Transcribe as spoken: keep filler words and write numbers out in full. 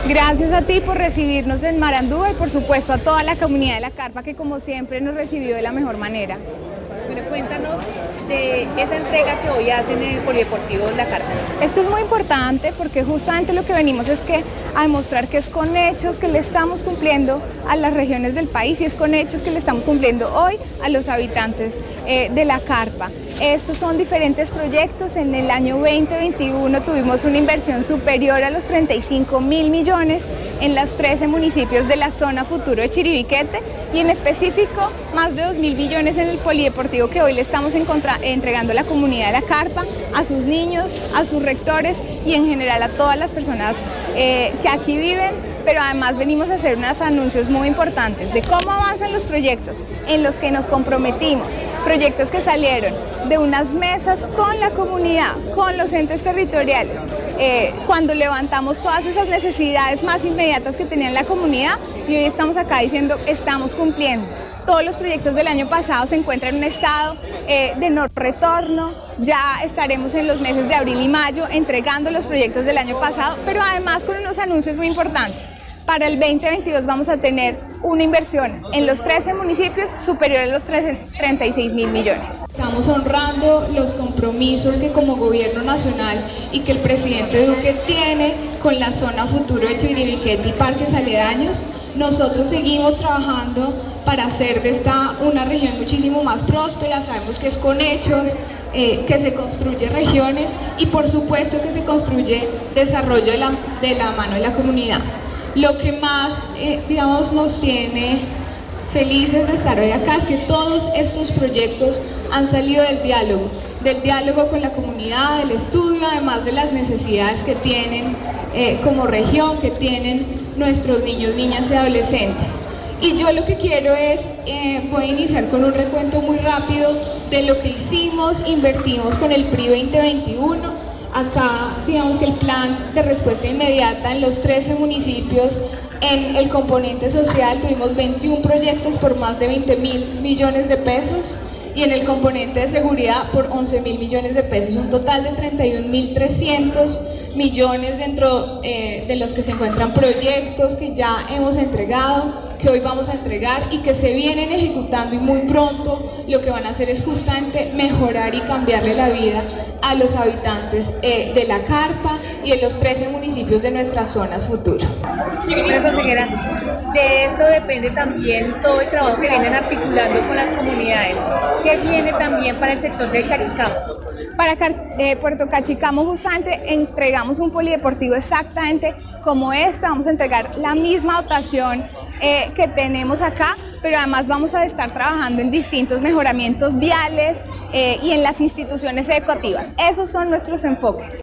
Gracias a ti por recibirnos en Marandúa y por supuesto a toda la comunidad de La Carpa que como siempre nos recibió de la mejor manera. Bueno, cuéntanos de esa entrega que hoy hacen en el Polideportivo La Carpa. Esto es muy importante porque justamente lo que venimos es que a demostrar que es con hechos que le estamos cumpliendo a las regiones del país y es con hechos que le estamos cumpliendo hoy a los habitantes eh, de La Carpa. Estos son diferentes proyectos. En el año veinte veintiuno tuvimos una inversión superior a los treinta y cinco mil millones en los trece municipios de la zona futuro de Chiribiquete y en específico más de dos mil millones en el polideportivo que hoy le estamos entregando a la comunidad de La Carpa, a sus niños, a sus rectores y en general a todas las personas eh, que aquí viven, pero además venimos a hacer unos anuncios muy importantes de cómo avanzan los proyectos en los que nos comprometimos, proyectos que salieron de unas mesas con la comunidad, con los entes territoriales, eh, cuando levantamos todas esas necesidades más inmediatas que tenía la comunidad y hoy estamos acá diciendo estamos cumpliendo. Todos los proyectos del año pasado se encuentran en un estado eh, de no retorno. Ya estaremos en los meses de abril y mayo entregando los proyectos del año pasado, pero además con unos anuncios muy importantes. Para el veinte veintidós vamos a tener una inversión en los trece municipios superior a los treinta y seis mil millones. Estamos honrando los compromisos que como gobierno nacional y que el presidente Duque tiene con la zona futuro de Chiribiquete y parques aledaños. Nosotros seguimos trabajando para hacer de esta una región muchísimo más próspera. Sabemos que es con hechos, eh, que se construye regiones y por supuesto que se construye desarrollo de la, de la mano de la comunidad. Lo que más, eh, digamos, nos tiene felices de estar hoy acá es que todos estos proyectos han salido del diálogo, del diálogo con la comunidad, del estudio, además de las necesidades que tienen eh, como región, que tienen nuestros niños, niñas y adolescentes. Y yo lo que quiero es, eh, voy a iniciar con un recuento muy rápido de lo que hicimos, invertimos con el P R I veinte veintiuno. Acá, digamos que el plan de respuesta inmediata en los trece municipios, en el componente social tuvimos veintiún proyectos por más de veinte mil millones de pesos y en el componente de seguridad por once mil millones de pesos, un total de treinta y un mil trescientos millones dentro eh, de los que se encuentran proyectos que ya hemos entregado, que hoy vamos a entregar y que se vienen ejecutando y muy pronto lo que van a hacer es justamente mejorar y cambiarle la vida a los habitantes eh, de La Carpa y de los trece municipios de nuestras zonas futuro. Bueno, consejera, de eso depende también todo el trabajo que vienen articulando con las comunidades. ¿Qué viene también para el sector del Cachicamo? Para eh, Puerto Cachicamo justamente entregamos un polideportivo exactamente como este. Vamos a entregar la misma dotación eh, que tenemos acá, pero además vamos a estar trabajando en distintos mejoramientos viales eh, y en las instituciones educativas. Esos son nuestros enfoques.